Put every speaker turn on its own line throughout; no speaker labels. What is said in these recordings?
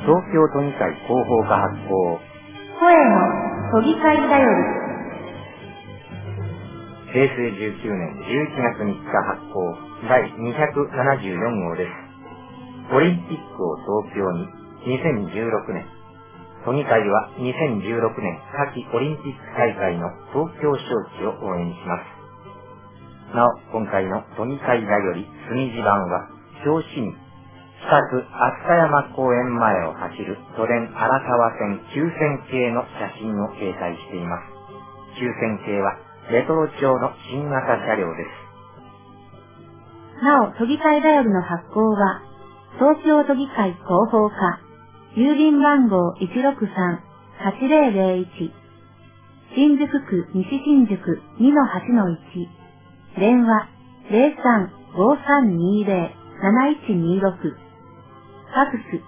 東京都議会広報課発行、
声の都議会だより。
平成19年11月3日発行第274号です。オリンピックを東京に2016年。都議会は2016年夏季オリンピック大会の東京招致を応援します。なお、今回の都議会だより隅地版は、表紙に、北区飛鳥山公園前を走る都電荒川線9000系の写真を掲載しています。9000系は、レトロ調の新型車両です。
なお、都議会だよりの発行は、東京都議会広報課、郵便番号 163-8001、新宿区西新宿 2-8-1、電話 03-5320-7126、ファクス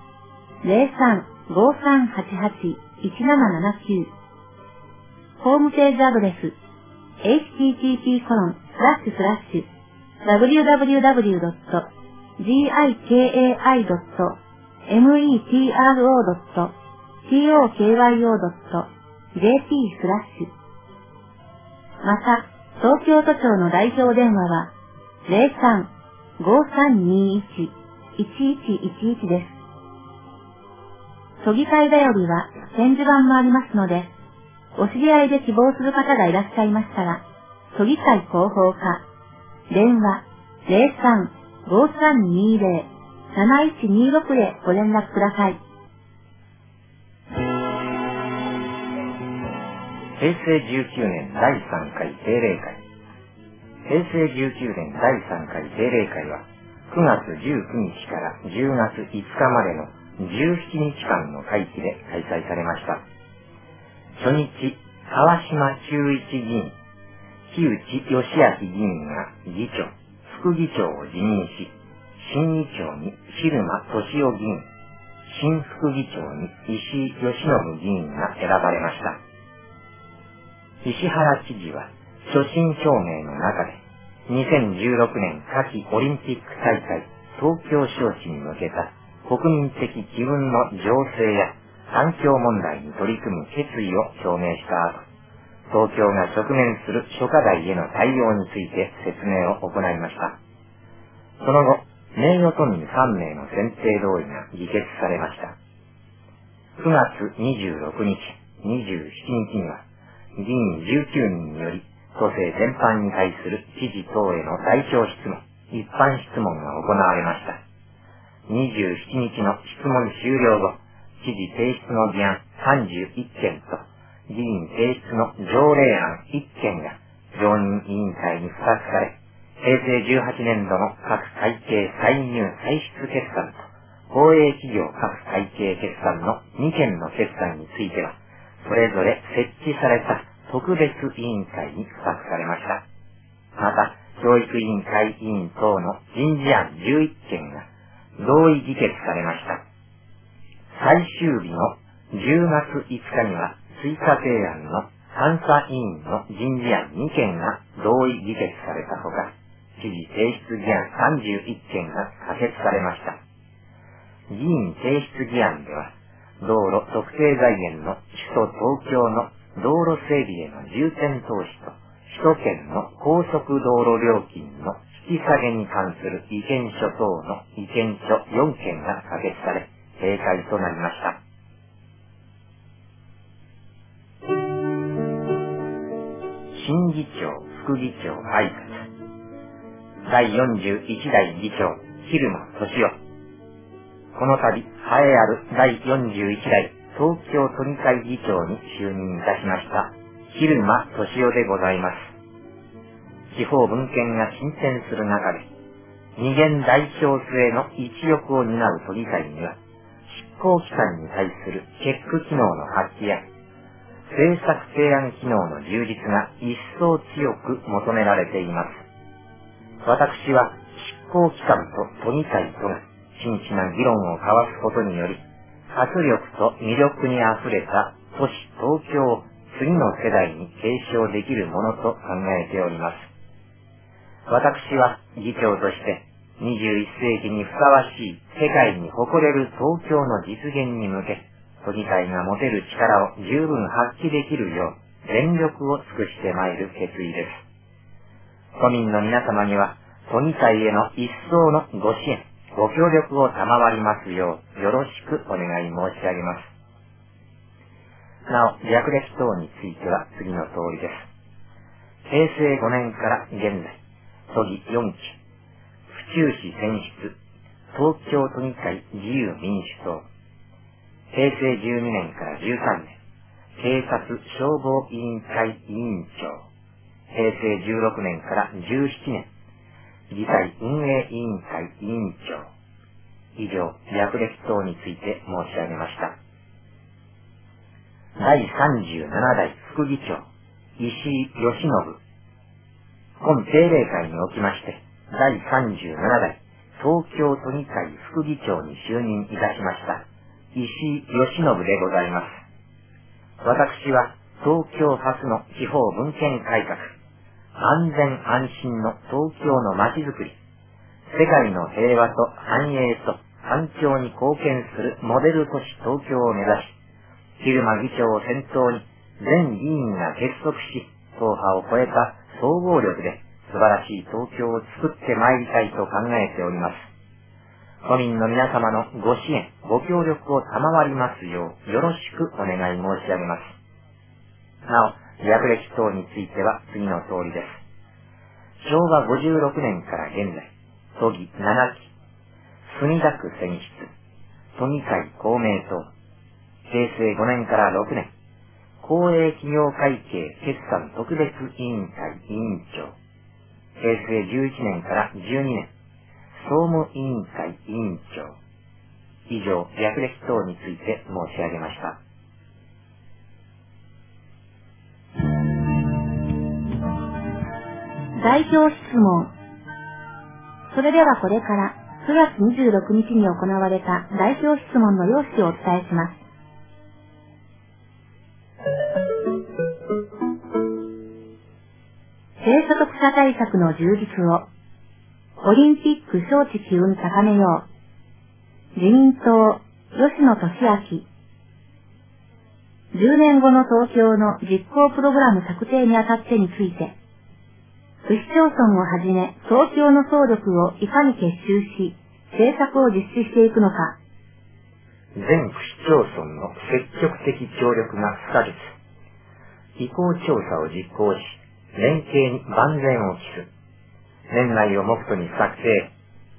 03-5388-1779、ホームページアドレス http://www.gikao.tokyo.jp/ また、東京都庁の代表電話は 03-5321-1111 です。都議会だよりは展示板もありますので、お知り合いで希望する方がいらっしゃいましたら、都議会広報課、電話 03-5320-7126 へご連絡ください。
平成19年第3回定例会。平成19年第3回定例会は、9月19日から10月5日までの17日間の会期で開催されました。初日、川島忠一議員、木内義明議員が議長、副議長を辞任し、新議長に蛭間俊夫議員、新副議長に石井義信議員が選ばれました。石原知事は所信表明の中で、2016年夏季オリンピック大会東京招致に向けた国民的機運の醸成や環境問題に取り組む決意を表明した後、東京が直面する諸課題への対応について説明を行いました。その後、名誉都民3名の選定同意が議決されました。9月26日、27日には、議員19人により、都政全般に対する知事等への代表質問、一般質問が行われました。27日の質問終了後、知事提出の議案31件と、議員提出の条例案1件が常任委員会に付託され、平成18年度の各会計歳入歳出決算と、公営企業各会計決算の2件の決算については、それぞれ設置された特別委員会に付託されました。また、教育委員会委員等の人事案11件が同意議決されました。最終日の10月5日には追加提案の監査委員の人事案2件が同意議決されたほか、知事提出議案31件が可決されました。議員提出議案では、道路特定財源の首都東京の道路整備への重点投資と首都圏の高速道路料金の引き下げに関する意見書等の意見書4件が可決され、閉会となりました。新議長、副議長、挨拶。第41代議長、蛭間俊夫。この度、栄えある第41代東京都議会議長に就任いたしました、蛭間俊夫でございます。地方分権が進展する中で、二元代表制の一翼を担う都議会には、執行機関に対するチェック機能の発揮や、政策提案機能の充実が一層強く求められています。私は執行機関と都議会とが真摯な議論を交わすことにより、活力と魅力にあふれた都市東京を次の世代に継承できるものと考えております。私は議長として 21世紀にふさわしい世界に誇れる東京の実現に向け、都議会が持てる力を十分発揮できるよう全力を尽くしてまいる決意です。都民の皆様には都議会への一層のご支援、ご協力を賜りますようよろしくお願い申し上げます。なお、略歴等については次の通りです。平成5年から現在、都議4期、府中市選出、東京都議会自由民主党、平成12年から13年、警察消防委員会委員長、平成16年から17年、議会運営委員会委員長。以上、略歴等について申し上げました。第37代副議長、石井義信。本定例会におきまして、第37代東京都議会副議長に就任いたしました、石井義信でございます。私は、東京初の地方分権改革、安全安心の東京の街づくり、世界の平和と繁栄と環境に貢献するモデル都市東京を目指し、蛭間議長を先頭に全議員が結束し、党派を超えた総合力で素晴らしい東京を作ってまいりたいと考えております。都民の皆様のご支援、ご協力を賜りますようよろしくお願い申し上げます。なお、略歴等については次の通りです。昭和56年から現在、都議7期、墨田区選出、都議会公明党、平成5年から6年、公営企業会計決算特別委員会委員長、平成11年から12年、総務委員会委員長。以上、略歴等について申し上げました。
代表質問。それではこれから9月26日に行われた代表質問の要旨をお伝えします。低所得者対策の充実を、オリンピック招致機運高めよう、自民党、吉野俊明。10年後の東京の実行プログラム策定にあたってについて、区市町村をはじめ東京の総力をいかに結集し、政策を実施していくのか。
全区市町村の積極的協力が不可欠。意向調査を実行し、連携に万全を期す。年内を目途に策定。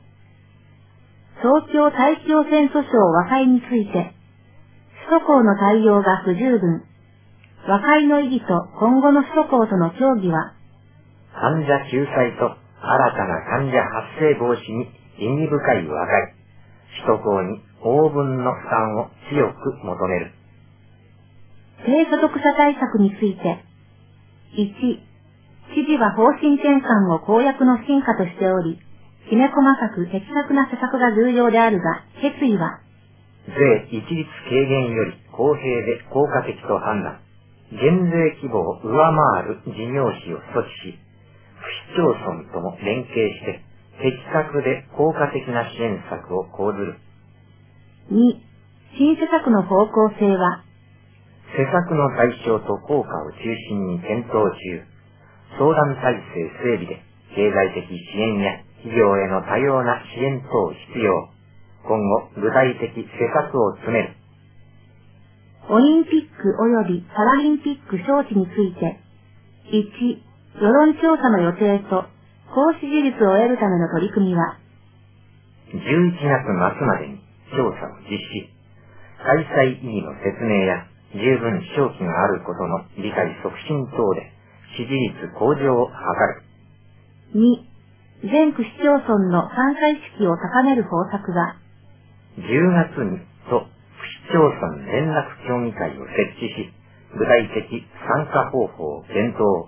東京大気汚染訴訟和解について、首都高の対応が不十分。和解の意義と今後の首都高との協議は、
患者救済と新たな患者発生防止に意義深い和解。首都高に応分の負担を強く求める。
低所得者対策について、1、知事は方針転換を公約の進化としており、きめ細かく的確な施策が重要であるが、決意は、
税一律軽減より公平で効果的と判断。減税規模を上回る事業費を措置し、区市町村とも連携して、的確で効果的な支援策を講ずる。
2、新施策の方向性は、
施策の対象と効果を中心に検討中、相談体制整備で経済的支援や企業への多様な支援等必要。今後具体的施策を詰める。
オリンピック及びパラリンピック招致について、1、世論調査の予定と高支持率を得るための取り組みは、
11月末までに調査を実施。開催意義の説明や十分勝機があることの理解促進等で支持率向上を図る。
2、全区市町村の参加意識を高める方策が、
10月にと区市町村連絡協議会を設置し、具体的参加方法を検討。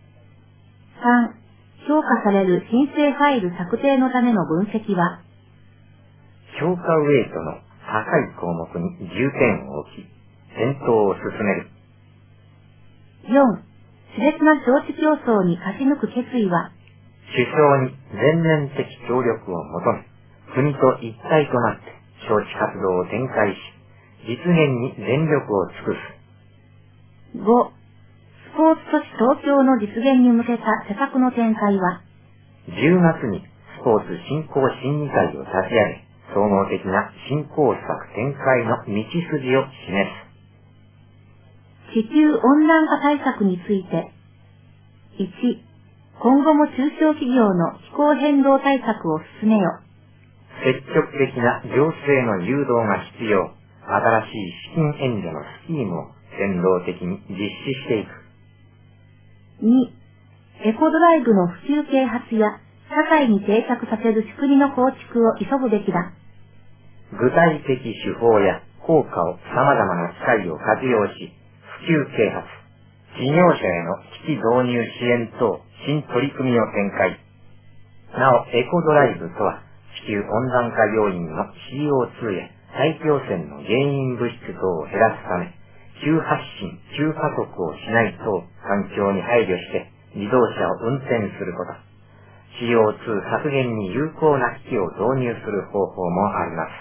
3、評価される申請ファイル策定のための分析は、
評価ウェイトの高い項目に重点を置き、検討を進める。
4、熾烈な招致競争に勝ち抜く決意は、
首相に全面的協力を求め、国と一体となって招致活動を展開し、実現に全力を尽くす。
5、スポーツ都市東京の実現に向けた施策の展開は、
10月にスポーツ振興審議会を立ち上げ、総合的な振興策展開の道筋を示
す。地球温暖化対策について、1、今後も中小企業の気候変動対策を進めよ。
積極的な行政の誘導が必要。新しい資金援助のスキームを先導的に実施していく。
2、エコドライブの普及啓発や社会に定着させる仕組みの構築を急ぐべきだ。
具体的手法や効果を様々な機会を活用し、普及啓発、事業者への機器導入支援等新取り組みを展開。なお、エコドライブとは、地球温暖化要因の CO2 や大気汚染の原因物質等を減らすため、急発進、急加速をしない等環境に配慮して自動車を運転すること。CO2 削減に有効な機器を導入する方法もあります。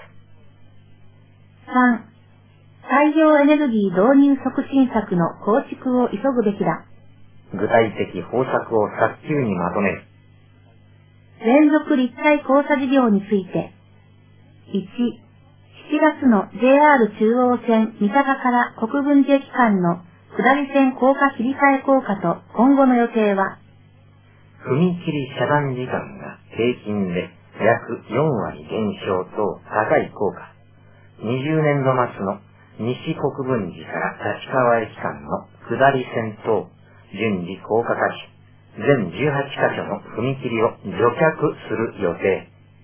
3、太陽エネルギー導入促進策の構築を急ぐべきだ。
具体的方策を早急にまとめる。
連続立体交差事業について、1、7月の JR 中央線三鷹から国分寺駅間の下り線高架切り替え効果と今後の予定は、
踏切遮断時間が平均で約4割減少と高い効果。20年度末の西国分寺から立川駅間の下り線等順次高架化し、全18カ所の踏切を除却する予定。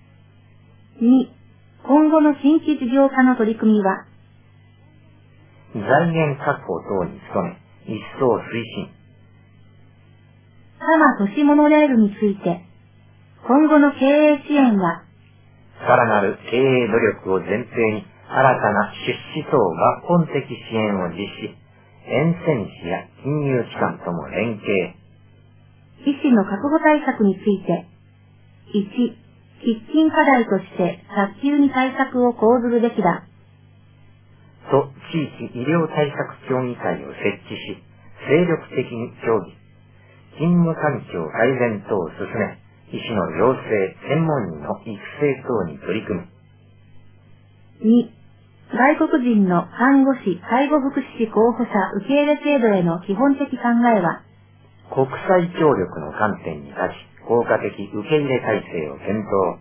2、今後の新規事業化の取り組みは、
財源確保等に努め、一層推進。
多摩都市モノレールについて、今後の経営支援は、
さらなる経営努力を前提に、新たな出資等抜本的支援を実施、沿線市や金融機関とも連携。
医師の確保対策について、1、喫緊課題として早急に対策を講ずるべきだ。
と、地域医療対策協議会を設置し、精力的に協議。勤務環境改善等を進め、医師の養成、専門医の育成等に取り組む。
2、外国人の看護師、介護福祉士候補者受け入れ制度への基本的考えは、
国際協力の観点に立ち、効果的受け入れ体制を検討。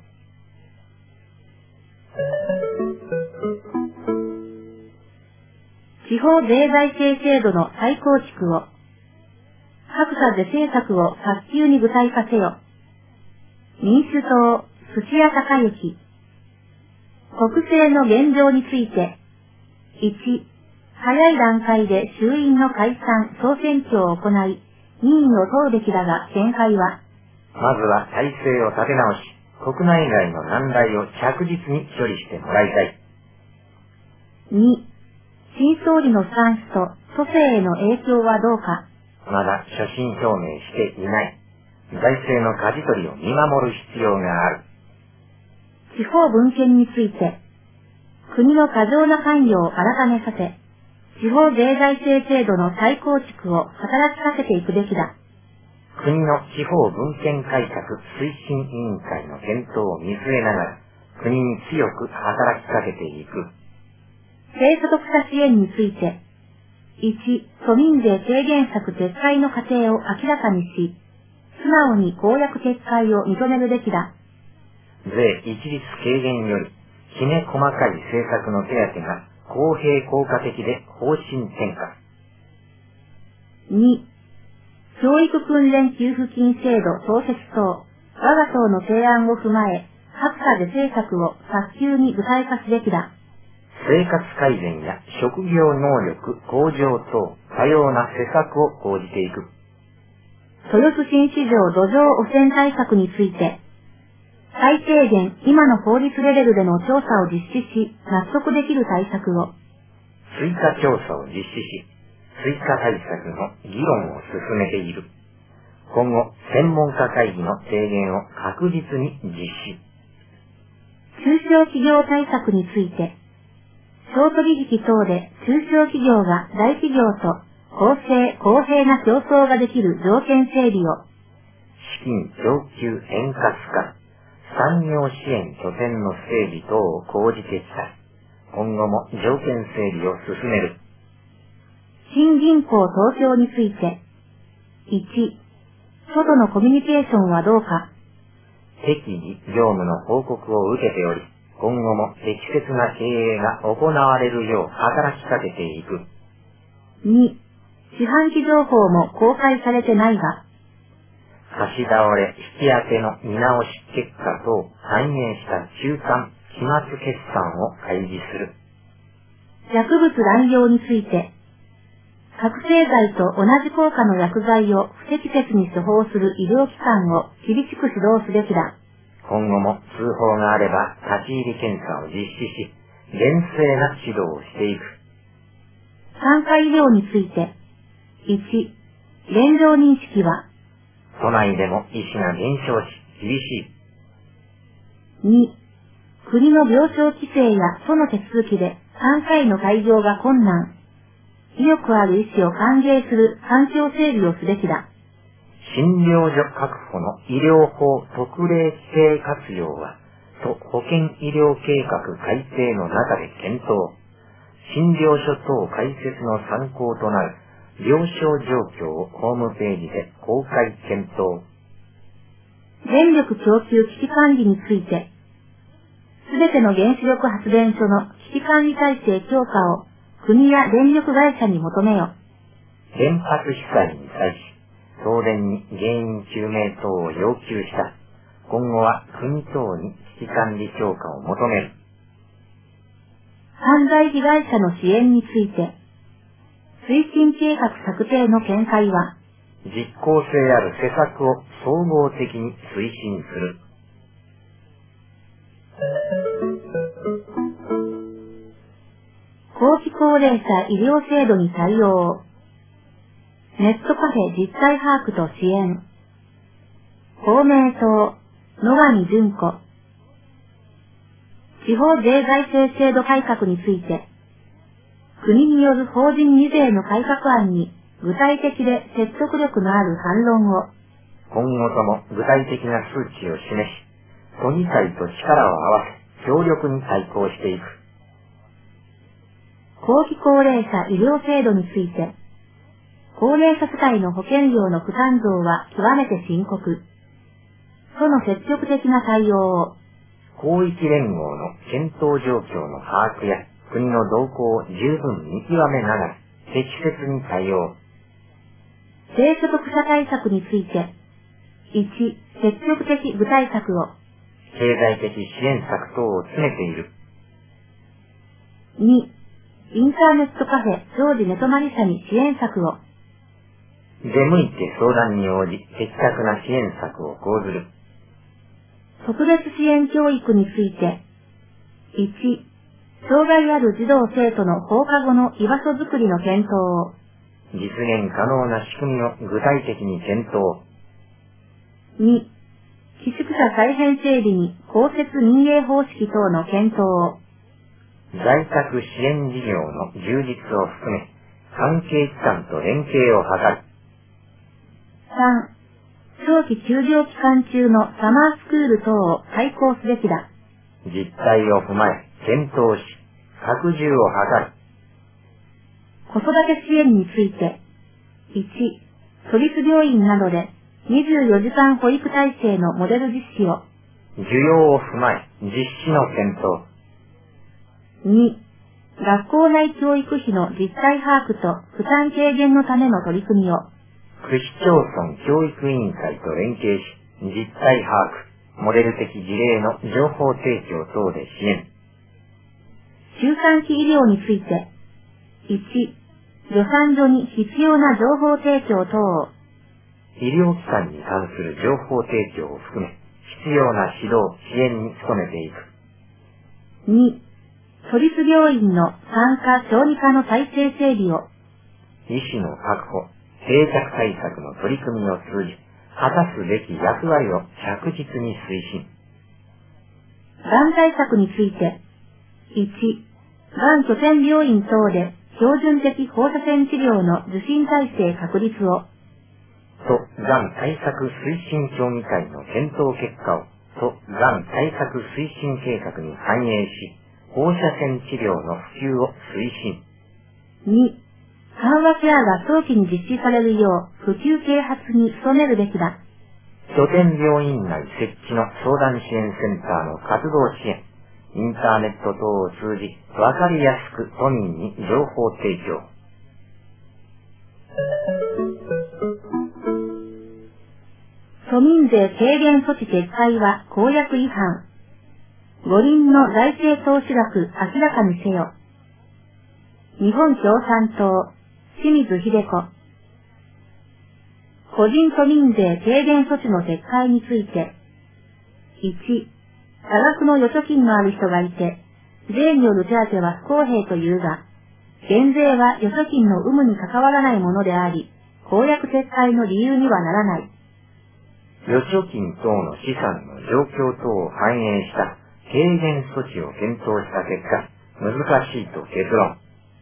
地方税財政制度の再構築を、格差是正策を早急に具体化せよ。民主党、土屋隆之。国政の現状について、1、早い段階で衆院の解散・総選挙を行い、民意を問うべきだが、見解は、
まずは体制を立て直し、国内外の難題を着実に処理してもらいたい。
2、新総理のスタンスと都政への影響はどうか。
まだ所信表明していない。財政の舵取りを見守る必要がある。
地方分権について、国の過剰な関与を改めさせ、地方税財政制度の再構築を働きかけていくべきだ。
国の地方分権改革推進委員会の検討を見据えながら、国に強く働きかけていく。
低所得者支援について、1、都民税軽減策撤回の過程を明らかにし、素直に公約撤回を認めるべきだ。
税一律軽減より、きめ細かい政策の手当が公平効果的で方針転換。
2、教育訓練給付金制度創設等、我が党の提案を踏まえ、格差是正策を早急に具体化すべきだ。
生活改善や職業能力向上等多様な施策を講じていく。
豊洲新市場土壌汚染対策について、最低限今の法律レベルでの調査を実施し、納得できる対策を。
追加調査を実施し、追加対策の議論を進めている。 今後、専門家会議の提言を確実に実施。
中小企業対策について、商取引等で中小企業が大企業と公正・公平な競争ができる条件整備を、
資金供給円滑化、産業支援拠点の整備等を講じてきた。今後も条件整備を進める。
新銀行東京について、1、外のコミュニケーションはどうか。
適宜業務の報告を受けており、今後も適切な経営が行われるよう働きかけていく。
2、四半期情報も公開されてないが、
差し倒れ引き当ての見直し結果等反映した中間期末決算を開示する。
薬物乱用について、覚醒剤と同じ効果の薬剤を不適切に処方する医療機関を厳しく指導すべきだ。
今後も通報があれば立ち入り検査を実施し、厳正な指導をしていく。
産科医療について、1、現状認識は、
都内でも医師が減少し厳しい。
2、国の病床規制や都の手続きで産科医の開業が困難。意欲ある医師を歓迎する環境整備をすべきだ。
診療所確保の医療法特例規定活用は、都保健医療計画改定の中で検討。診療所等開設の参考となる病床状況をホームページで公開検討。
電力供給危機管理について、すべての原子力発電所の危機管理体制強化を国や電力会社に求めよ。
原発被災に際し、東電に原因究明等を要求した。今後は国等に危機管理強化を求める。
犯罪被害者の支援について、推進計画策定の見解は、
実効性ある施策を総合的に推進する。
後期高齢者医療制度に対応。ネットカフェ実態把握と支援。公明党、野上純子。地方税財政制度改革について、国による法人二税の改革案に具体的で説得力のある反論を。
今後とも具体的な数値を示し、都議会と力を合わせ、強力に対抗していく。
後期高齢者医療制度について、高齢者世帯の保険料の負担増は極めて深刻。都の積極的な対応を。
広域連合の検討状況の把握や国の動向を十分見極めながら適切に対応。
低所得者対策について、1、積極的具体策を。
経済的支援策等を詰めている。
2、インターネットカフェ常時寝泊まり者に支援策を。
出向いて相談に応じ的確な支援策を講ずる。
特別支援教育について、1、障害ある児童生徒の放課後の居場所づくりの検討を。
実現可能な仕組みを具体的に検討。
2、寄宿舎再編整備に公設民営方式等の検討を。
在宅支援事業の充実を含め、関係機関と連携を図る。
3、長期休業期間中のサマースクール等を開講すべきだ。
実態を踏まえ、検討し、拡充を図る。
子育て支援について、1、都立病院などで24時間保育体制のモデル実施を。
需要を踏まえ、実施の検討。
2、学校内教育費の実態把握と負担軽減のための取り組みを。
区市町村教育委員会と連携し、実態把握、モデル的事例の情報提供等で支援。
周産期医療について、1、助産所に必要な情報提供等を。
医療機関に関する情報提供を含め、必要な指導、支援に努めていく。
2、都立病院の産科・小児科の体制整備を。
医師の確保、定着対策の取り組みを通じ、 果たすべき役割を着実に推進。
がん対策について、1、がん拠点病院等で標準的放射線治療の受診体制確立を、
と、がん対策推進協議会の検討結果を、と、がん対策推進計画に反映し、放射線治療の普及を推進。
2、緩和ケアが早期に実施されるよう普及啓発に努めるべきだ。
拠点病院内設置の相談支援センターの活動支援、インターネット等を通じ、わかりやすく都民に情報提供。
都民税軽減措置撤回は公約違反。五輪の財政投資額明らかにせよ。日本共産党、清水秀子。個人都民税軽減措置の撤回について、1、多額の預貯金のある人がいて、税による手当は不公平というが、減税は預貯金の有無に関わらないものであり、公約撤回の理由にはならない。
預貯金等の資産の状況等を反映した軽減措置を検討した結果、難しいと結論。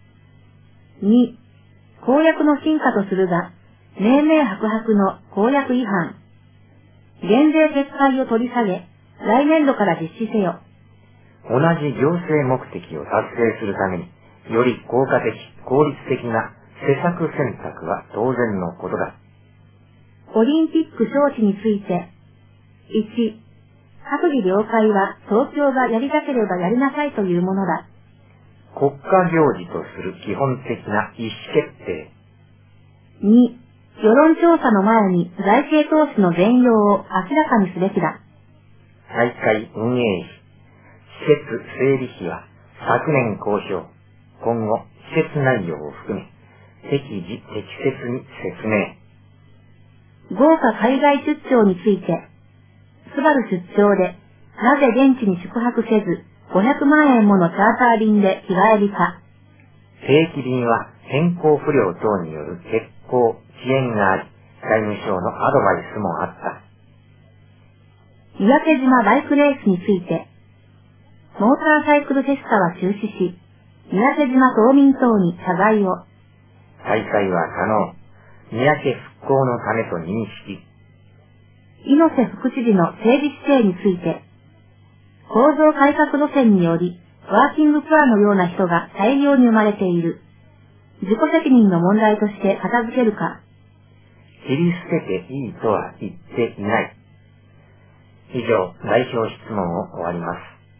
2、公約の進化とするが、明々白々の公約違反。減税撤回を取り下げ、来年度から実施せよ。
同じ行政目的を達成するために、より効果的、効率的な施策選択は当然のことだ。
オリンピック招致について、1、閣議了解は東京がやりたければやりなさいというものだ。
国家行事とする基本的な意思決定。
2、世論調査の前に財政投資の全容を明らかにすべきだ。
大会運営費、施設整備費は昨年公表。今後、施設内容を含め、適時適切に説明。
豪華海外出張について、スバル出張で、なぜ現地に宿泊せず、500万円ものチャーター便で日帰りか。
定期便は天候不良等による欠航、遅延があり、外務省のアドバイスもあった。
三宅島バイクレースについて、モーターサイクルフェスタは中止し、三宅島島民等に謝罪を。
大会は可能。三宅復興のためと認識。
猪瀬副知事の政治姿勢について、構造改革路線により、ワーキングプアのような人が大量に生まれている。自己責任の問題として片付けるか。
切り捨てていいとは言っていない。以上、代表質問を終わります。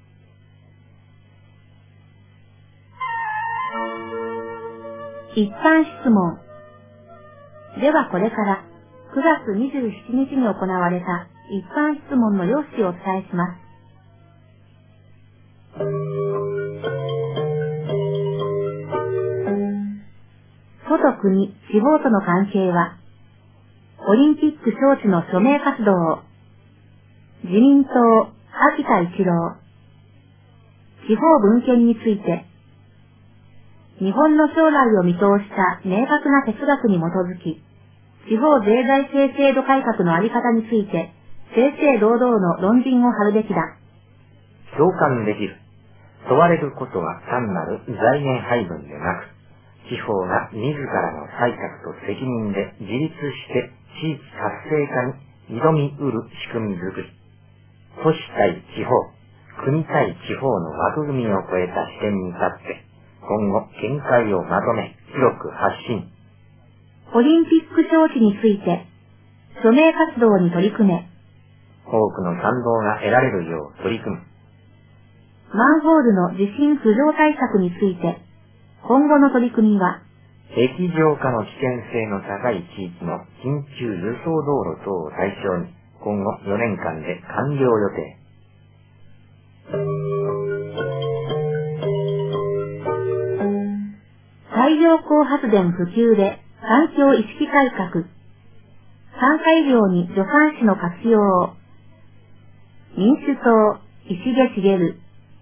一般質問。ではこれから9月27日に行われた一般質問の要旨をお伝えします。都と国、地方との関係は、オリンピック招致の署名活動を、自民党、秋田一郎、地方分権について、日本の将来を見通した明確な哲学に基づき、地方税財政制度改革のあり方について、正々堂々の論陣を張るべきだ。
共感できる。問われることは単なる財源配分でなく、地方が自らの採択と責任で自立して地域活性化に挑みうる仕組みづくり。都市対地方、国対地方の枠組みを超えた視点に立って、今後見解をまとめ、広く発信。
オリンピック招致について、署名活動に取り組め。
多くの賛同が得られるよう取り組む。
マンホールの地震浮上対策について、今後の取り組みは、
液状化の危険性の高い地域の緊急輸送道路等を対象に、今後4年間で完了予定。
太陽光発電普及で環境意識改革。産科医療に助産師の活用を。民主党、石毛茂。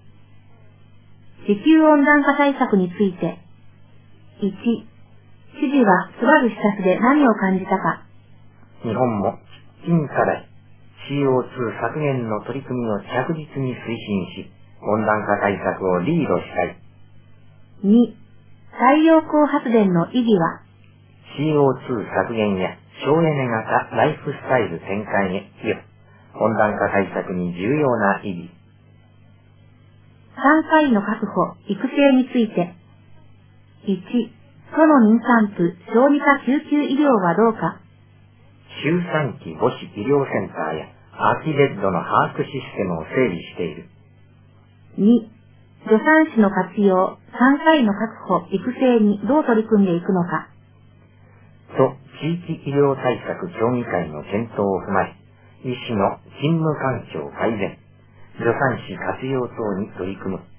地球温暖化対策について。1、知事はスバル視察で何を感じたか。
日本も近課題、CO2 削減の取り組みを着実に推進し、温暖化対策をリードしたい。
2、太陽光発電の意義は、
CO2 削減や省エネ型ライフスタイル転換へ寄与、温暖化対策に重要な意義。
産科医の確保、育成について、1、都の妊産婦、小児科救急医療はどうか。
周産期母子医療センターや空きベッドの把握システムを整備している。
2、助産師の活用、産科医の確保、育成にどう取り組んでいくのか。
都地域医療対策協議会の検討を踏まえ、医師の勤務環境改善、助産師活用等に取り組む。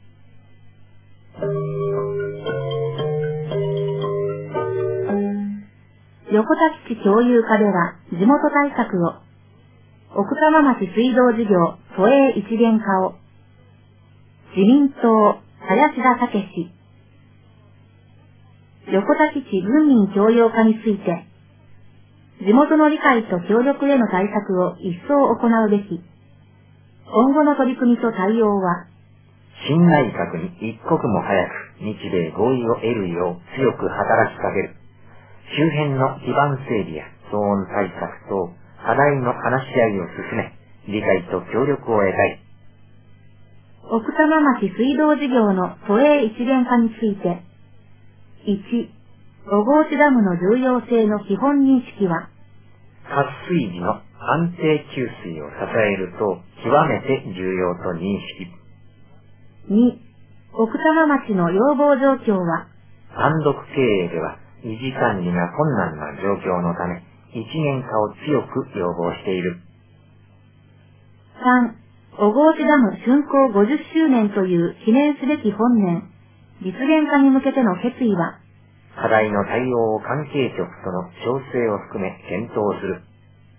横田基地共有課では地元対策を、奥多摩町水道事業都営一元化を、自民党林田武史、横田基地軍民共用化について、地元の理解と協力への対策を一層行うべき。今後の取り組みと対応は、
新内閣に一刻も早く日米合意を得るよう強く働きかける。周辺の基盤整備や騒音対策等課題の話し合いを進め、理解と協力を得たい。
奥多摩町水道事業の都営一元化について、1、小河内ダムの重要性の基本認識は、
渇水時の安定給水を支えると極めて重要と認識。
2、奥多摩町の要望状況は、
単独経営では維持管理が困難な状況のため、一元化を強く要望している。
3、小河内ダム竣工50周年という記念すべき本年、実現化に向けての決意は、
課題の対応を関係局との調整を含め検討する。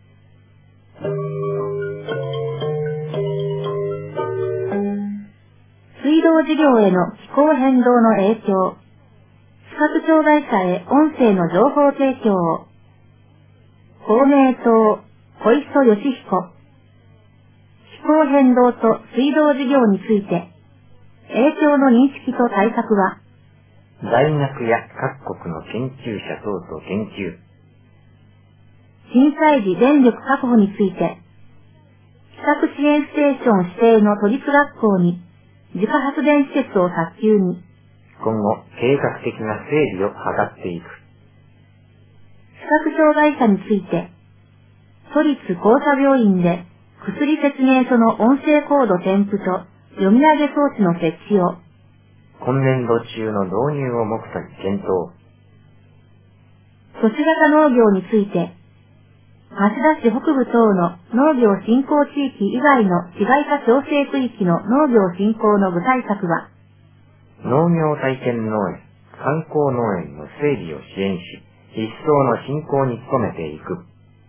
水道事業への気候変動の影響、視覚障害者へ音声の情報提供を、公明党、小磯義彦、気候変動と水道事業について、影響の認識と対策は、
大学や各国の研究者等と研究。
震災時電力確保について、企画支援ステーション指定の都立学校に自家発電施設を早急に、
今後計画的な整備を図っていく。
視覚障害者について、都立高砂病院で薬説明書の音声コード添付と読み上げ装置の設置を、
今年度中の導入を目途に検討。
都市型農業について、町田市北部等の農業振興地域以外の市街化調整区域の農業振興の具体策は、
農業体験農園、観光農園の整備を支援し、一層の振興に努めていく。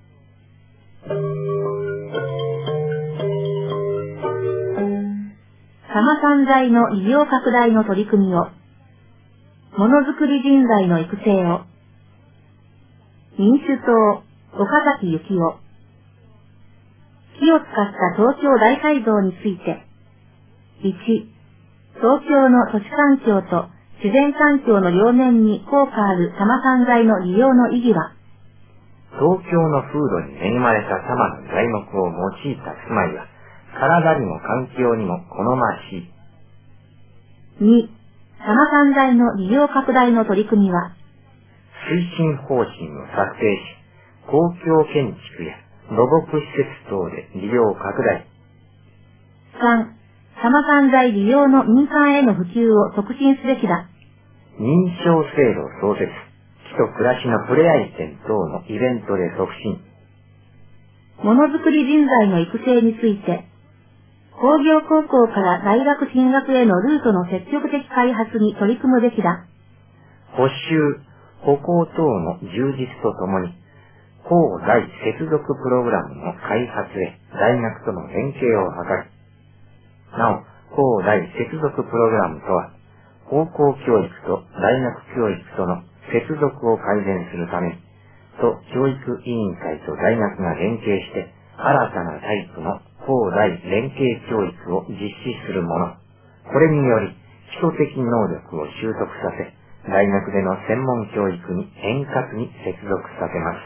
多摩産材の利用拡大の取り組みを、ものづくり人材の育成を、民主党、岡崎幸夫、木を使った東京大改造について、1、東京の土地環境と自然環境の両面に効果ある多摩産材の利用の意義は、
東京の風土に恵まれた多摩の材木を用いた住まいは、体にも環境にも好ましい。
2、多摩産材の利用拡大の取り組みは、
推進方針を策定し、公共建築や土木施設等で利用拡大。
3、多摩産材利用の民間への普及を促進すべきだ。
認証制度創設、木と暮らしの触れ合い展等のイベントで促進。
ものづくり人材の育成について、工業高校から大学進学へのルートの積極的開発に取り組むべきだ。
補習、歩行等の充実とともに、高大接続プログラムの開発へ大学との連携を図る。なお、高大接続プログラムとは、高校教育と大学教育との接続を改善するため、 と教育委員会と大学が連携して新たなタイプの高大連携教育を実施するもの。これにより基礎的能力を習得させ、大学での専門教育に円滑に接続させます。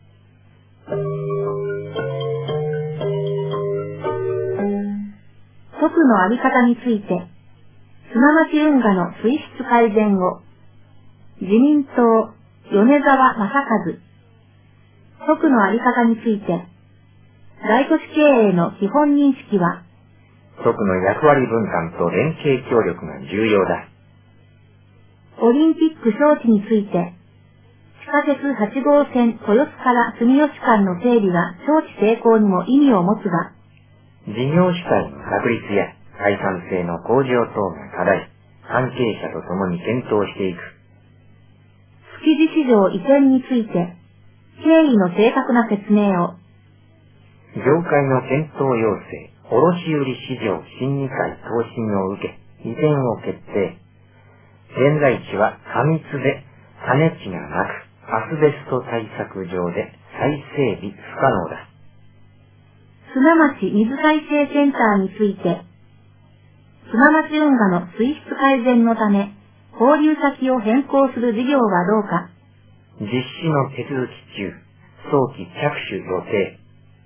徳のあり方について、砂町運河の水質改善を、自民党、米沢正和。徳のあり方について、大都市経営の基本認識は、
徳の役割分担と連携協力が重要だ。
オリンピック招致について、地下鉄8号線豊洲から住吉間の整備が招致成功にも意味を持つが、
事業主体の確立や採算性の向上等が課題、関係者と共に検討していく。
築地市場移転について、経緯の正確な説明を。
業界の検討要請、卸売市場審議会答申を受け、移転を決定。現在地は過密で種地がなく、アスベスト対策上で再整備不可能だ。
砂町水再生センターについて、砂町運河の水質改善のため、放流先を変更する事業はどうか。
実施の手続き中、早期着手予定。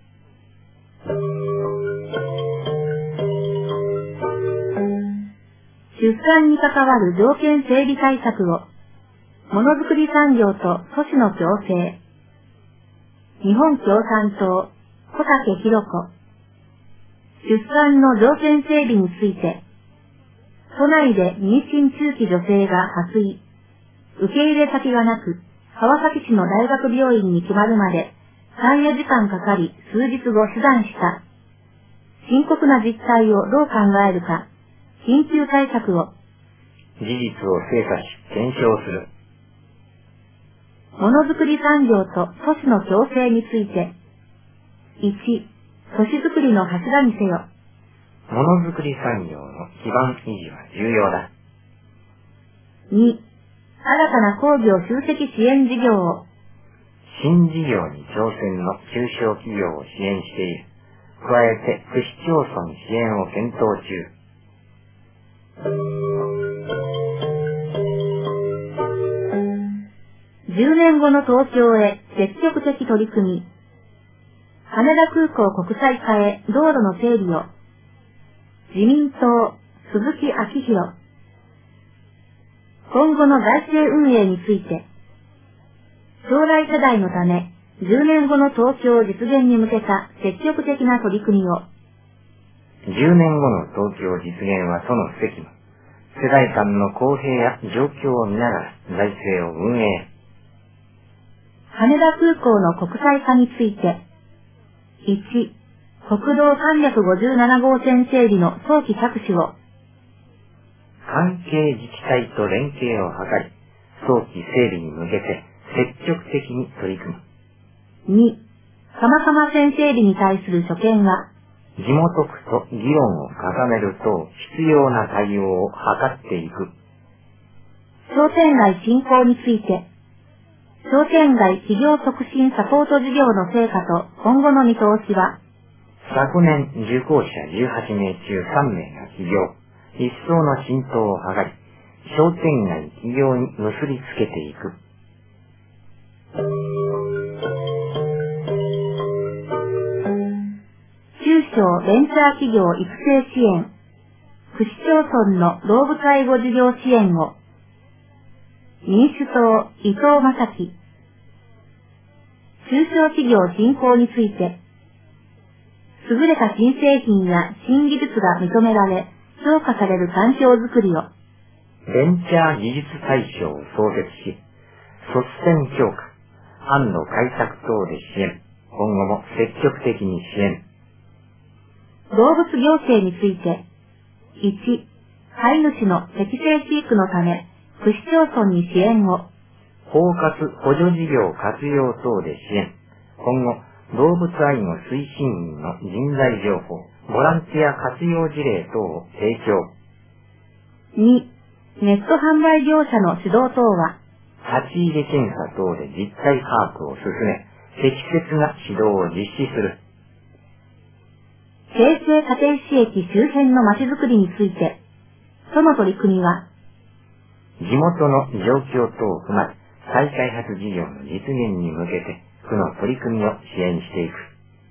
出産に関わる条件整備対策を、ものづくり産業と都市の共生。日本共産党、小竹弘子。出産の条件整備について、都内で妊娠中期女性が破水、受け入れ先がなく、川崎市の大学病院に決まるまで3、4時間かかり数日後死産した。深刻な実態をどう考えるか、緊急対策を。
事実を精査し、検証する。
ものづくり産業と都市の共生について。1、都市づくりの柱にせよ。
ものづくり産業の基盤維持は重要だ。
2、新たな工業集積支援事業を。
新事業に挑戦の中小企業を支援している。加えて、区市町村支援を検討中。
10年後の東京へ積極的取り組み。羽田空港国際化へ道路の整備を。自民党、鈴木昭弘。今後の財政運営について。将来世代のため、10年後の東京実現に向けた積極的な取り組みを。
10年後の東京実現はその責務。世代間の公平や状況を見ながら財政を運営。
羽田空港の国際化について。1、国道357号線整備の早期着手を。
関係自治体と連携を図り、早期整備に向けて積極的に取り組む。
2、蒲蒲線整備に対する所見は、
地元区と議論を重ねると必要な対応を図っていく。
商店街振興について、商店街企業促進サポート事業の成果と今後の見通しは、
昨年受講者18名中3名が起業、一層の浸透を図り、商店街企業に結びつけていく。
中小ベンチャー企業育成支援、区市町村の動物愛護事業支援を。民主党、伊藤正樹。中小企業振興について、優れた新製品や新技術が認められ、評価される環境づくりを。
ベンチャー技術大賞を創設し、率先強化、販路開拓等で支援、今後も積極的に支援。
動物行政について、1、飼い主の適正飼育のため、区市町村に支援を。
包括補助事業活用等で支援。今後、動物愛護推進員の人材情報、ボランティア活用事例等を提供。
2、ネット販売業者の指導等は、
立ち入れ検査等で実態把握を進め、適切な指導を実施する。
京成立石駅周辺の街づくりについて、都の取り組みは、
地元の状況等を踏まえ、再開発事業の実現に向けて、区の取り組みを支援していく。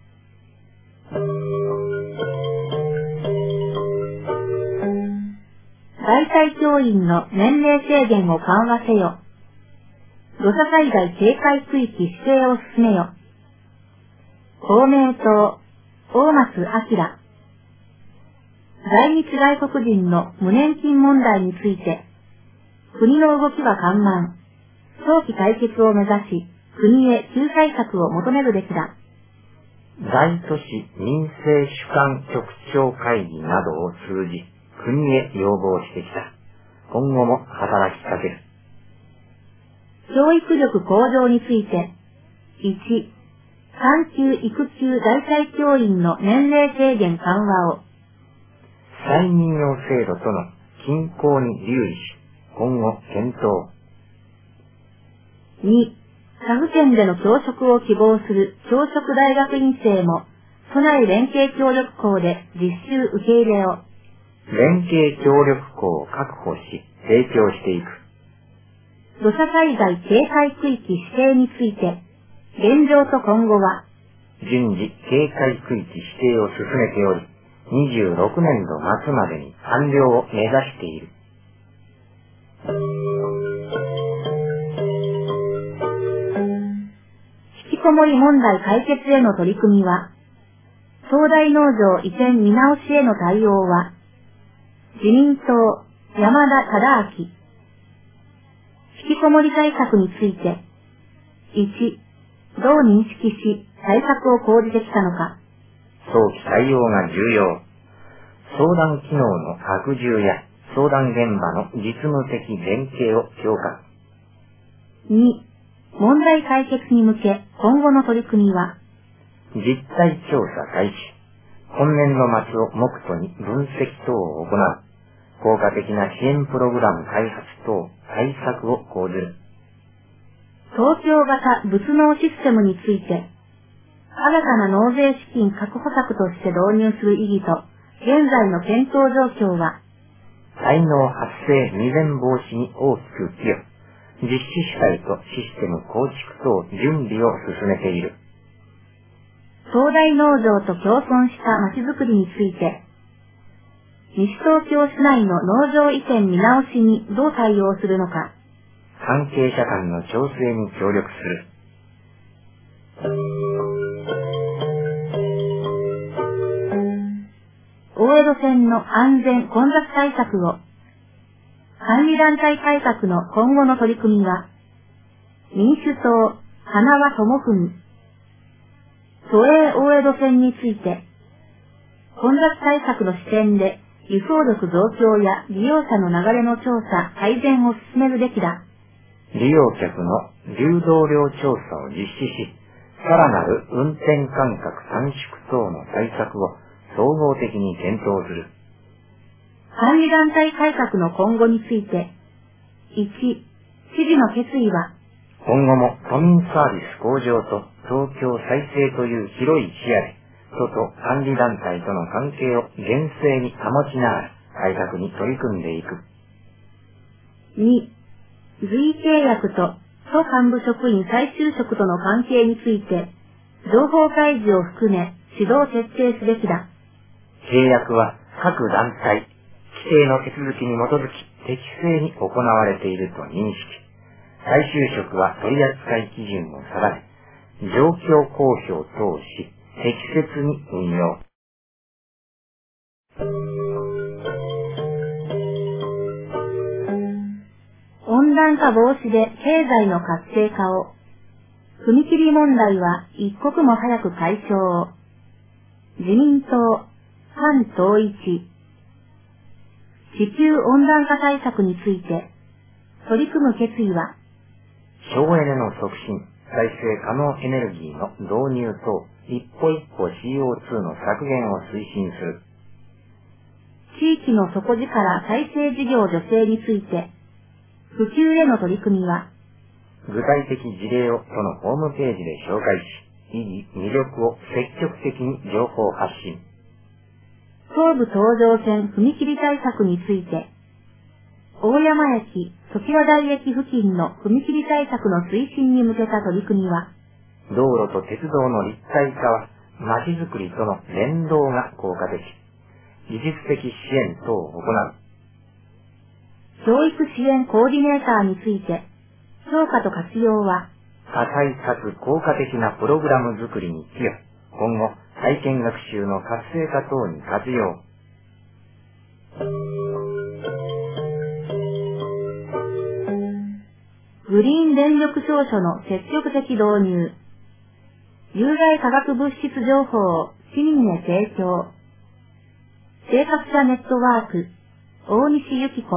在宅教員の年齢制限を緩和せよ。土砂災害警戒区域指定を進めよ。公明党、大松明。在日外国人の無年金問題について、国の動きは緩慢、早期解決を目指し、国へ救済策を求めるべきだ。
大都市民生主管局長会議などを通じ、国へ要望してきた。今後も働きかける。
教育力向上について、1、産休育休在宅教員の年齢制限緩和を、
再任用制度との均衡に留意し、今後検討。
2、他府県での教職を希望する教職大学院生も、都内連携協力校で実習受け入れを。
連携協力校を確保し、提供していく。
土砂災害警戒区域指定について、現状と今後は、
順次警戒区域指定を進めており、26年度末までに完了を目指している。
引きこもり問題解決への取り組みは、東大農場移転見直しへの対応は、自民党山田忠明。引きこもり対策について、1、どう認識し対策を講じてきたのか。
早期対応が重要。相談機能の拡充や相談現場の実務的連携を強化。
2、問題解決に向け今後の取り組みは、
実態調査開始。今年度末を目途に分析等を行う。効果的な支援プログラム開発等対策を講ずる。
東京型物納システムについて、新たな納税資金確保策として導入する意義と、現在の検討状況は、
滞納発生未然防止に大きく寄与。実施主体とシステム構築等準備を進めている。
東大農場と共存した町づくりについて、西東京市内の農場移転見直しにどう対応するのか。
関係者間の調整に協力する。
大江戸線の安全混雑対策を、管理団体改革の今後の取り組みは、民主党、花輪智文。都営大江戸線について、混雑対策の視点で、輸送力増強や利用者の流れの調査、改善を進めるべきだ。
利用客の流動量調査を実施し、さらなる運転間隔短縮等の対策を総合的に検討する。
管理団体改革の今後について、1、知事の決意は、
今後も都民サービス向上と東京再生という広い視野で、都と管理団体との関係を厳正に保ちながら改革に取り組んでいく。
2、随契約と都幹部職員再就職との関係について、情報開示を含め指導を徹底すべきだ。
契約は各団体、規定の手続きに基づき適正に行われていると認識。再就職は取扱基準を定め、状況公表等し、適切に運用。
温暖化防止で経済の活性化を、踏切問題は一刻も早く解消を。自民党、反統一。地球温暖化対策について、取り組む決意は、
省エネの促進、再生可能エネルギーの導入等、一歩一歩 CO2 の削減を推進する。
地域の底力再生事業助成について、普及への取り組みは、
具体的事例をそのホームページで紹介し、意義、魅力を積極的に情報発信。
東武東上線踏切対策について、大山駅、常盤台駅付近の踏切対策の推進に向けた取り組みは、
道路と鉄道の立体化は、まちづくりとの連動が効果的。技術的支援等を行う。
教育支援コーディネーターについて、評価と活用は、
多彩かつ効果的なプログラム作りに寄与。今後、体験学習の活性化等に活用。
グリーン電力証書の積極的導入。有害化学物質情報を市民へ提供。生活者ネットワーク、大西由紀子。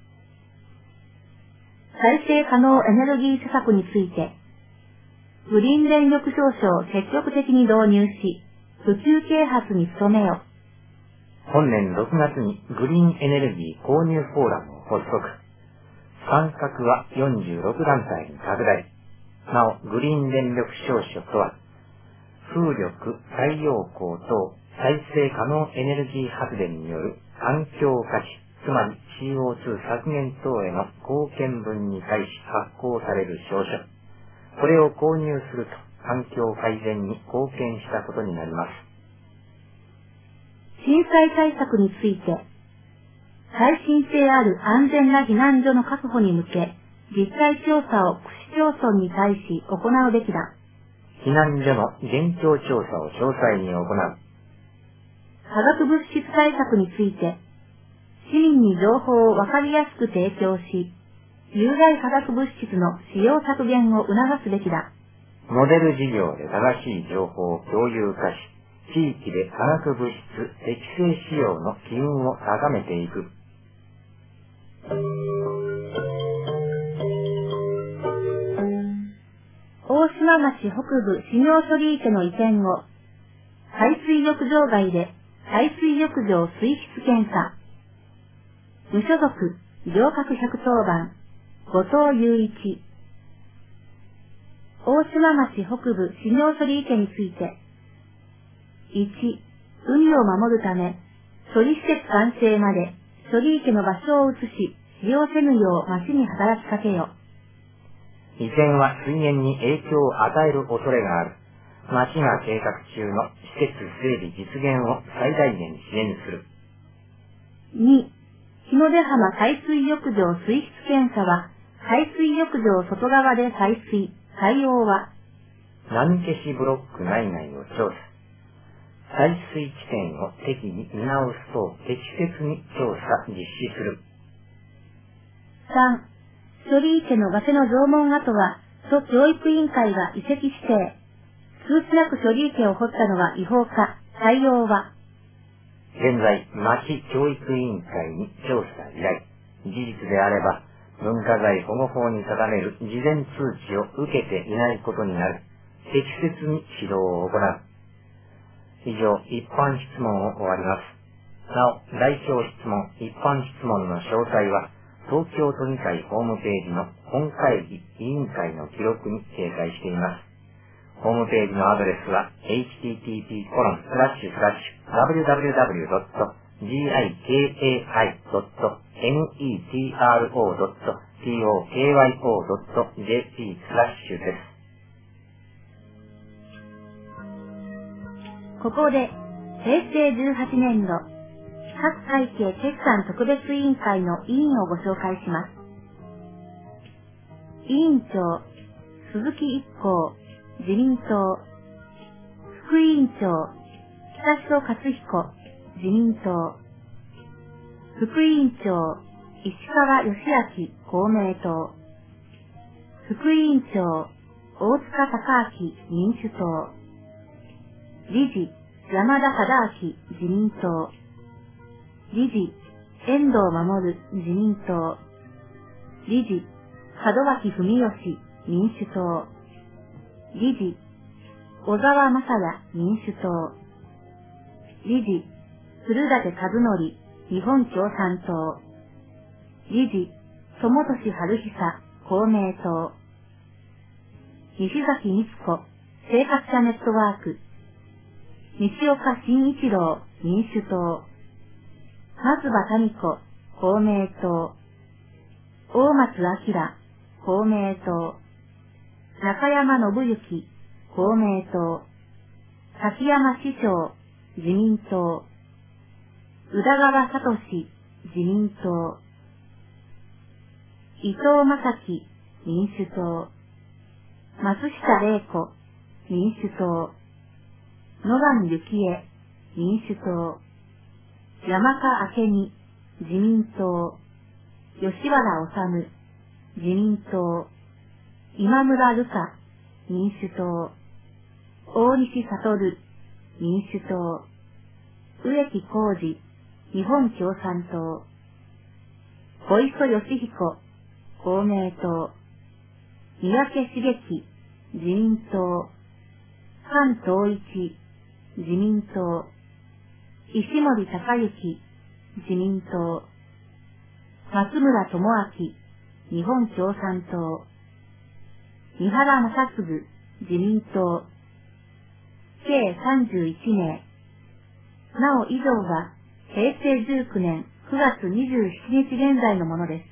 再生可能エネルギー施策について、グリーン電力証書を積極的に導入し、普及啓発に努めよ。
本年6月にグリーンエネルギー購入フォーラムを発足。参画は46団体に拡大。なお、グリーン電力証書とは、風力、太陽光等再生可能エネルギー発電による環境価値、つまり CO2 削減等への貢献分に対し発行される証書。これを購入すると環境改善に貢献したことになります。
震災対策について、耐震性ある安全な避難所の確保に向け、実態調査を区市町村に対し行うべきだ。
避難所の現況調査を詳細に行う。
化学物質対策について、市民に情報をわかりやすく提供し、有害化学物質の使用削減を促すべきだ。
モデル事業で正しい情報を共有化し、地域で化学物質適正使用の機運を高めていく。
大島町北部市業処理池の移転後、海水浴場外で海水浴場水質検査。無所属、行革110番、後藤雄一。大島町北部市業処理池について、1、海を守るため、処理施設完成まで処理池の場所を移し、使用せぬよう町に働きかけよ。
移転は水源に影響を与える恐れがある。町が計画中の施設整備実現を最大限支援する。
2、日の出浜海水浴場水質検査は、海水浴場外側で採水、対応は、
波消しブロック内外を調査。採水地点を適宜見直すと適切に調査実施する。
3、処理池の崖の縄文跡は、都教育委員会が遺跡指定。通知なく処理池を掘ったのは違法か、対応は。
現在、町教育委員会に調査依頼。事実であれば、文化財保護法に定める事前通知を受けていないことになる。適切に指導を行う。以上、一般質問を終わります。なお、代表質問、一般質問の詳細は、東京都議会ホームページの本会議委員会の記録に掲載しています。ホームページのアドレスは http://www.gikai.netro.tokyo.jp/ です。
ここで、平成18年度、企画会計決算特別委員会の委員をご紹介します。委員長、鈴木一行、自民党。副委員長、北城克彦、自民党。副委員長、石川義明、公明党。副委員長、大塚隆明、民主党。理事、山田忠明、自民党。理事、遠藤守、自民党。理事、門脇文義、民主党。理事、小沢正也、民主党。理事、古舘和則、日本共産党。理事、友俊春久、公明党。 西崎光子、生活者ネットワーク、西岡慎一郎、民主党、松葉民子、公明党、大松明、公明党、中山信之、公明党、崎山師匠、自民党、宇田川聡、自民党、伊藤正樹、民主党、松下玲子、民主党、野上幸恵、民主党、山川明美、自民党、吉原治、自民党、今村瑠香、民主党、大西悟、民主党、植木浩二、日本共産党、小磯義彦、公明党、三宅茂樹、自民党、菅統一、自民党、石森隆之、自民党、松村智明、日本共産党、三原正嗣、自民党、計31名。なお以上は、平成19年9月27日現在のものです。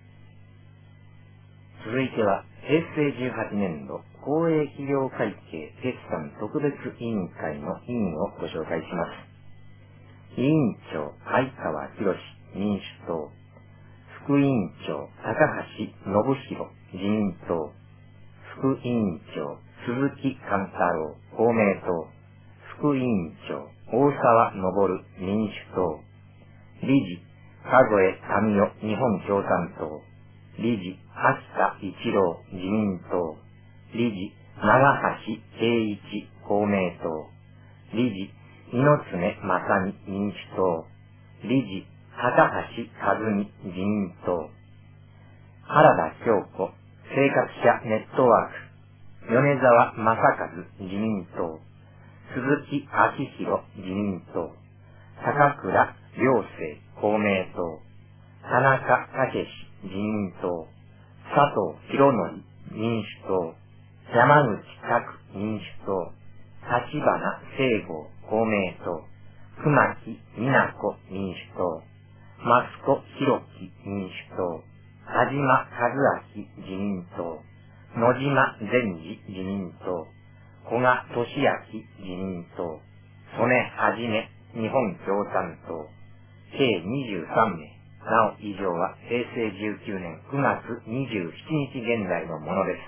続いては、平成18年度公営企業会計決算特別委員会の委員をご紹介します。委員長、相川博、民主党。副委員長、高橋信弘、自民党。副委員長、鈴木貫太郎、公明党。副委員長、大沢昇、民主党。理事、加添民代、日本共産党。理事、秋田一郎、自民党。理事、長橋圭一、公明党。理事、猪爪正美、民主党。理事、高橋和美、自民党。原田京子、生活者ネットワーク。米沢正和、自民党。鈴木昭弘、自民党。高倉良生、公明党。田中武、自民党。佐藤博則、民主党。山口拓、民主党。立花聖吾、公明党。熊木美奈子、民主党。益子弘樹、民主党。田島和明、自民党。野島善治、自民党。古賀俊明、自民党。曽根はじめ、日本共産党。計23名。なお以上は平成19年9月27日現在のものです。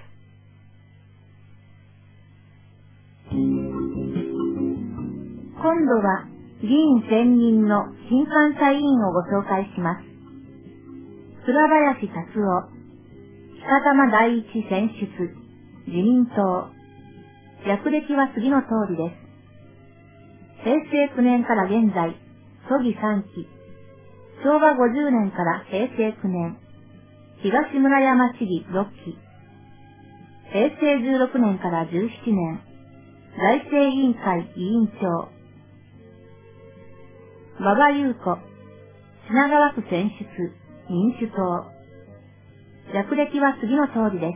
今度は議員選任の新監査委員をご紹介します。倉林達夫、北玉第一選出、自民党。略歴は次の通りです。平成9年から現在、都議3期。昭和50年から平成9年、東村山市議6期。平成16年から17年、財政委員会委員長。馬場優子、品川区選出、民主党。略歴は次の通りです。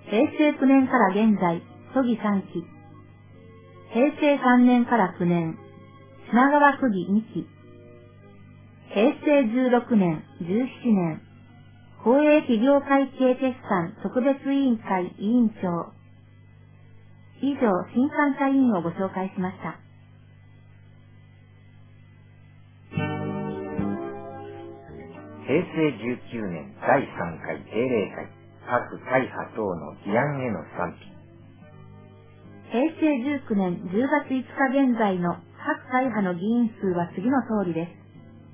平成9年から現在、都議3期。平成3年から9年、品川区議2期。平成16年、17年、公営企業会計決算特別委員会委員長。以上、新監査委員をご紹介しました。
平成19年第3回定例会、各会派等の議案への賛否。
平成19年10月5日現在の各会派の議員数は次の通りです。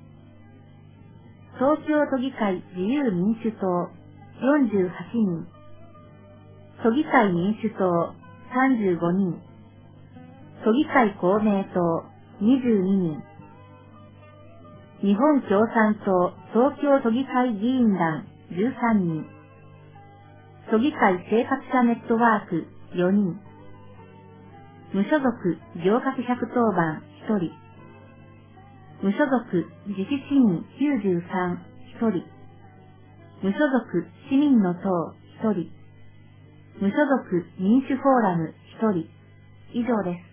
東京都議会自由民主党48人、都議会民主党35人、都議会公明党22人、日本共産党東京都議会議員団13人、都議会生活者ネットワーク4人、無所属行革110番1人、無所属自治市民93、1人。無所属市民の党1人。 無所属民主フォーラム1人。以上です。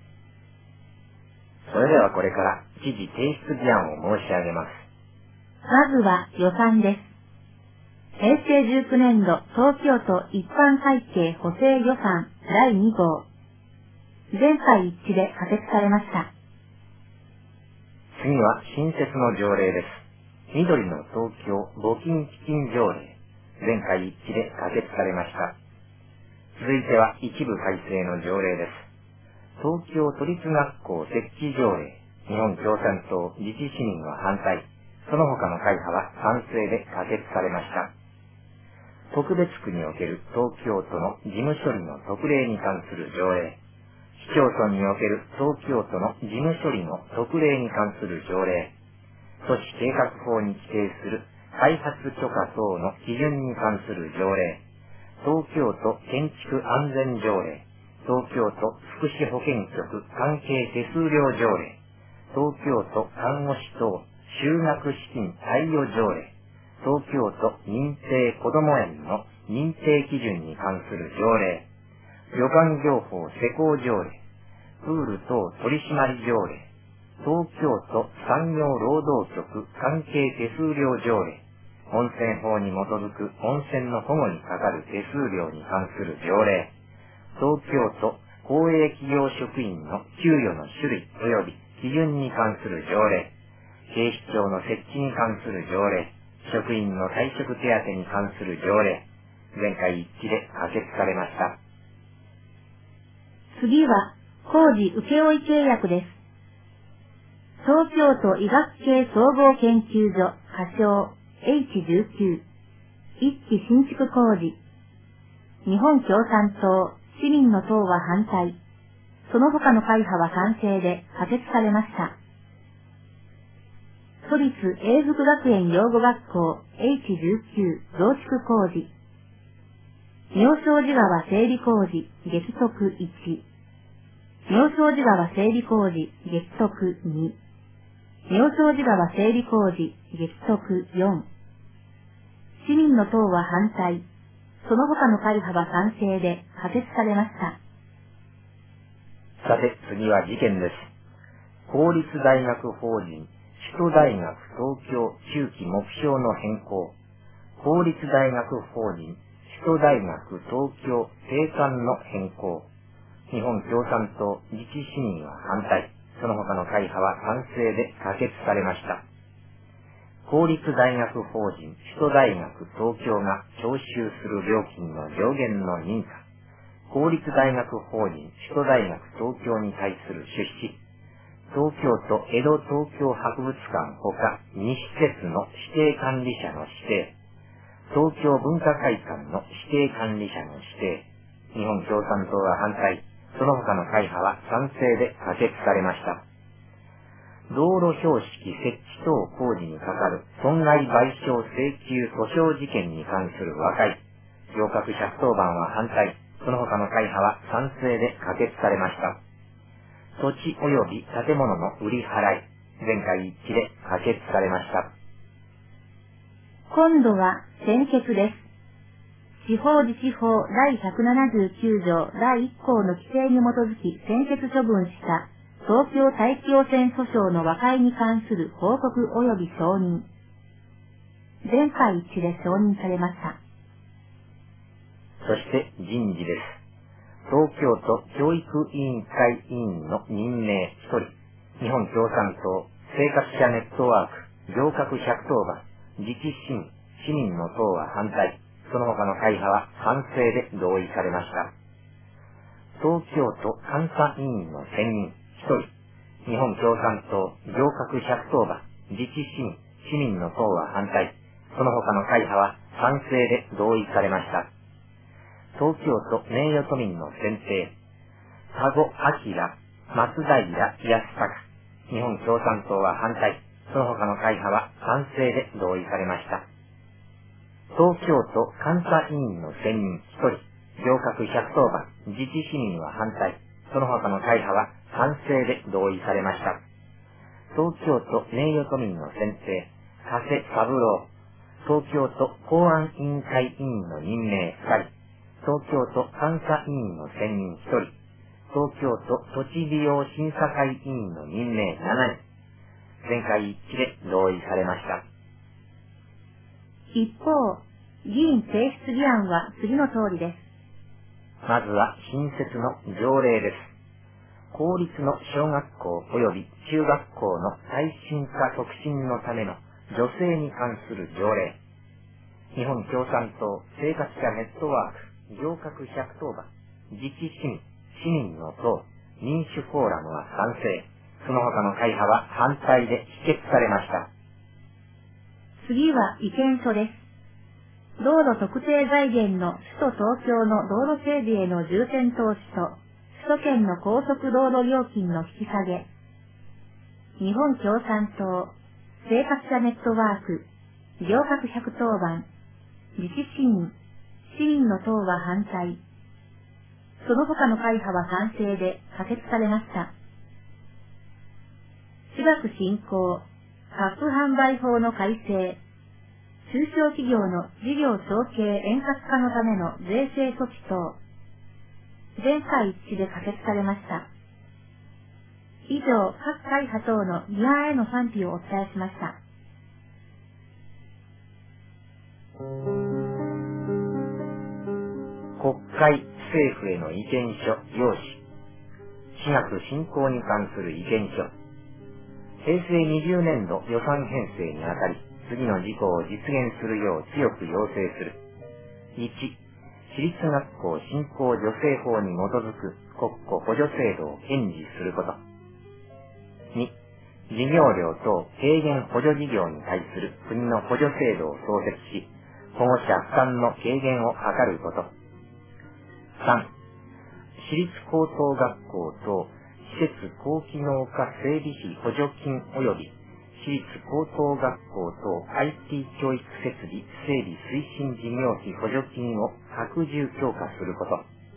それではこれから知事提出議案を申し上げます。
まずは予算です。平成19年度東京都一般会計補正予算第2号。全会一致で可決されました。
次は新設の条例です。緑の東京募金基金条例。全会一致で可決されました。続いては一部改正の条例です。東京都立学校設置条例。日本共産党自治市民は反対。その他の会派は賛成で可決されました。特別区における東京都の事務処理の特例に関する条例。市町村における東京都の事務処理の特例に関する条例。都市計画法に規定する開発許可等の基準に関する条例。東京都建築安全条例。東京都福祉保健局関係手数料条例。東京都看護師等就学資金貸与条例。東京都認定こども園の認定基準に関する条例。旅館業法施行条例。プール等取締条例。東京都産業労働局関係手数料条例。温泉法に基づく温泉の保護にかかる手数料に関する条例。東京都公営企業職員の給与の種類及び基準に関する条例。警視庁の設置に関する条例。職員の退職手当に関する条例。全会一致で可決されました。
次は工事請負契約です。東京都医学系総合研究所仮称 H19 一期新築工事。日本共産党市民の党は反対。その他の会派は賛成で可決されました。都立永福学園養護学校 H19 増築工事。妙正寺川整備工事激徳1。妙正寺川整備工事激徳2。妙正寺川整備工事激徳4。市民の党は反対。その他の会派は賛成で可決されました。
さて次は事件です。公立大学法人首都大学東京中期目標の変更。公立大学法人首都大学東京定款の変更。日本共産党自治市民は反対。その他の会派は賛成で可決されました。公立大学法人首都大学東京が徴収する料金の上限の認可。公立大学法人首都大学東京に対する出資。東京都江戸東京博物館ほか2施設の指定管理者の指定。東京文化会館の指定管理者の指定。日本共産党は反対。その他の会派は賛成で可決されました。道路標識設置等工事にかかる損害賠償請求訴訟事件に関する和解。行革110番は反対。その他の会派は賛成で可決されました。土地及び建物の売り払い。全会一致で可決されました。
今度は専決です。地方自治法第179条第1項の規定に基づき専決処分した東京大気汚染訴訟の和解に関する報告及び承認。全会一致で承認されました。
そして人事です。東京都教育委員会委員の任命1人。日本共産党生活者ネットワーク行革110番自治市民市民の党は反対。その他の会派は賛成で同意されました。東京都監査委員の選任1人。日本共産党行革110番自治市民市民の党は反対。その他の会派は賛成で同意されました。東京都名誉都民の選定田子明松平康隆。日本共産党は反対。その他の会派は賛成で同意されました。東京都監査委員の選任1人。行革110番自治市民は反対。その他の会派は賛成で同意されました。東京都名誉都民の選定加瀬三郎。東京都公安委員会委員の任命2人。 東京都監査委員の選任1人、東京都土地利用審査会委員の任命7人、全会一致で同意されました。
一方、議員提出議案は次の通りです。
まずは新設の条例です。公立の小学校及び中学校の耐震化促進のための女性に関する条例。日本共産党生活者ネットワーク行革110番自治市民市民の党民主フォーラムは賛成。その他の会派は反対で否決されました。
次は意見書です。道路特定財源の首都東京の道路整備への重点投資と首都圏の高速道路料金の引き下げ。日本共産党生活者ネットワーク行革110番自治市民市民の党は反対。その他の会派は賛成で可決されました。私学振興カップ販売法の改正。中小企業の事業承継円滑化のための税制措置等。全会一致で可決されました。以上、各会派等の議案への賛否をお伝えしました。
国会政府への意見書要旨。私学振興に関する意見書。平成20年度予算編成にあたり、次の事項を実現するよう強く要請する。1、私立学校振興助成法に基づく国庫補助制度を堅持すること。2、事業料等軽減補助事業に対する国の補助制度を創設し、保護者負担の軽減を図ること。3、私立高等学校等施設高機能化整備費補助金及び私立高等学校等 IT 教育設備整備推進事業費補助金を拡充強化すること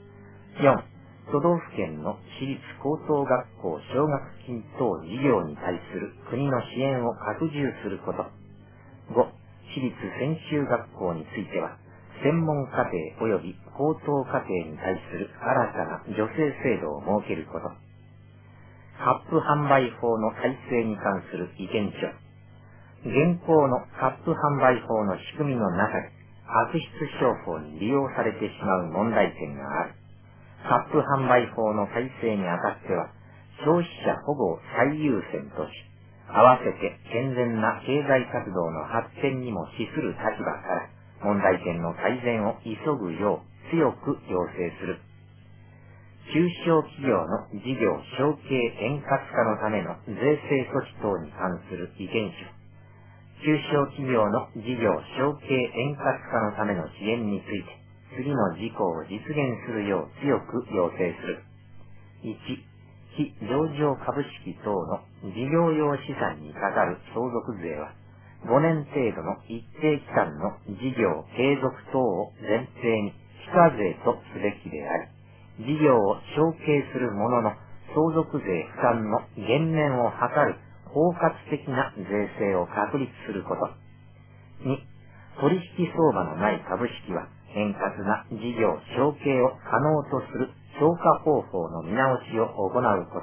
。4、都道府県の私立高等学校奨学金等事業に対する国の支援を拡充すること。5、私立専修学校については、専門課程及び高等課程に対する新たな助成制度を設けること。カップ販売法の改正に関する意見書。現行のカップ販売法の仕組みの中で悪質商法に利用されてしまう問題点がある。カップ販売法の改正にあたっては、消費者保護を最優先とし、合わせて健全な経済活動の発展にも資する立場から、問題点の改善を急ぐよう強く要請する。中小企業の事業承継円滑化のための税制措置等に関する意見書。中小企業の事業承継円滑化のための支援について、次の事項を実現するよう強く要請する。1、非上場株式等の事業用資産にかかる相続税は、5年程度の一定期間の事業継続等を前提に非課税とすべきであり、事業を承継する者の相続税負担の減免を図る包括的な税制を確立すること。2、取引相場のない株式は円滑な事業承継を可能とする評価方法の見直しを行うこと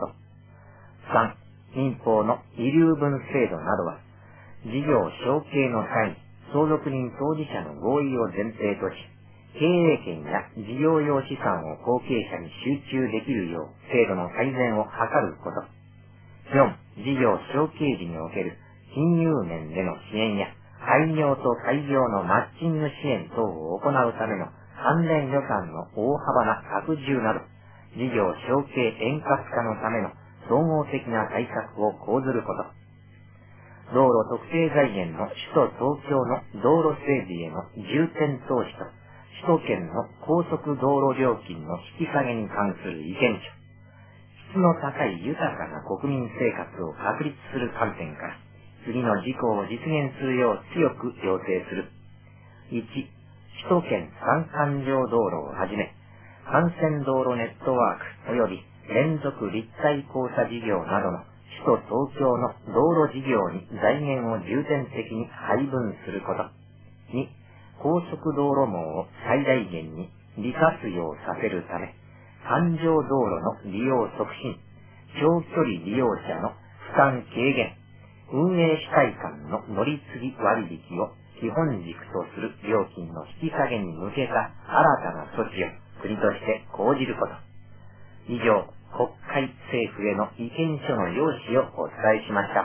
。3、民法の遺留分制度などは、事業承継の際に相続人当事者の合意を前提とし、経営権や事業用資産を後継者に集中できるよう制度の改善を図ること。4、事業承継時における金融面での支援や廃業と開業のマッチング支援等を行うための関連予算の大幅な拡充など、事業承継円滑化のための総合的な対策を講ずること。道路特定財源の首都東京の道路整備への重点投資と首都圏の高速道路料金の引き下げに関する意見書。質の高い豊かな国民生活を確立する観点から、次の事項を実現するよう強く要請する。1、首都圏山間上道路をはじめ、幹線道路ネットワーク及び連続立体交差事業などの首都東京の道路事業に財源を重点的に配分すること。2、高速道路網を最大限に利活用させるため、環状道路の利用促進、長距離利用者の負担軽減、運営主体間の乗り継ぎ割引を基本軸とする料金の引き下げに向けた新たな措置を国として講じること。以上、国会政府への意見書の要旨をお伝えしました。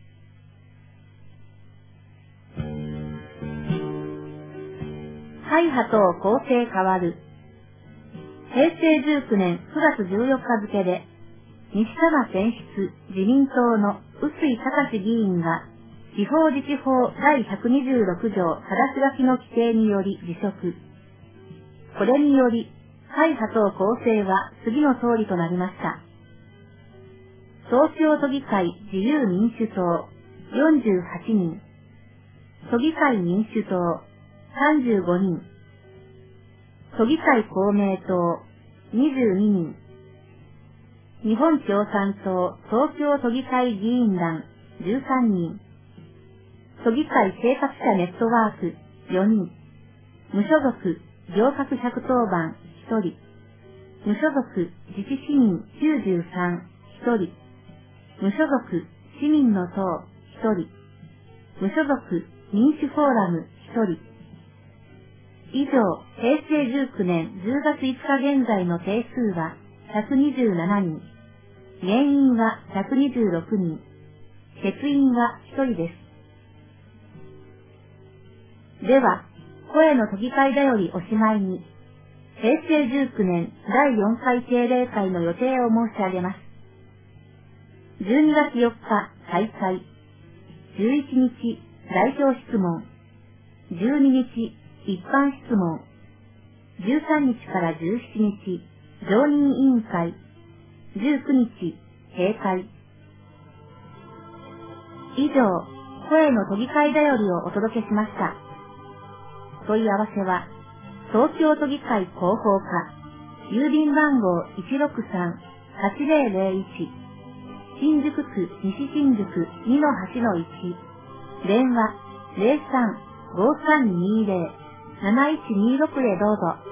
会派党構成変わる。平成19年9月14日付で、西多摩選出自民党の臼井崇議員が、地方自治法第126条正し書きの規定により辞職。これにより、会派党構成は次の通りとなりました。東京都議会自由民主党48人、都議会民主党35人、都議会公明党22人、日本共産党東京都議会議員団13人、都議会生活者ネットワーク4人、無所属行革110番1人、無所属自治市民93、1人、無所属市民の党1人、無所属民主フォーラム1人。以上、平成19年10月5日現在の定数は127人、現員は126人、欠員は1人です。では、声の都議会だよりおしまいに、平成19年第4回定例会の予定を申し上げます。12月4日開会、11日代表質問、12日一般質問、13日から17日常任委員会、19日閉会。以上、声の都議会だよりをお届けしました。問い合わせは、東京都議会広報課、郵便番号 163-8001、新宿区西新宿 2-8-1、電話 03-5320-7126 へどうぞ。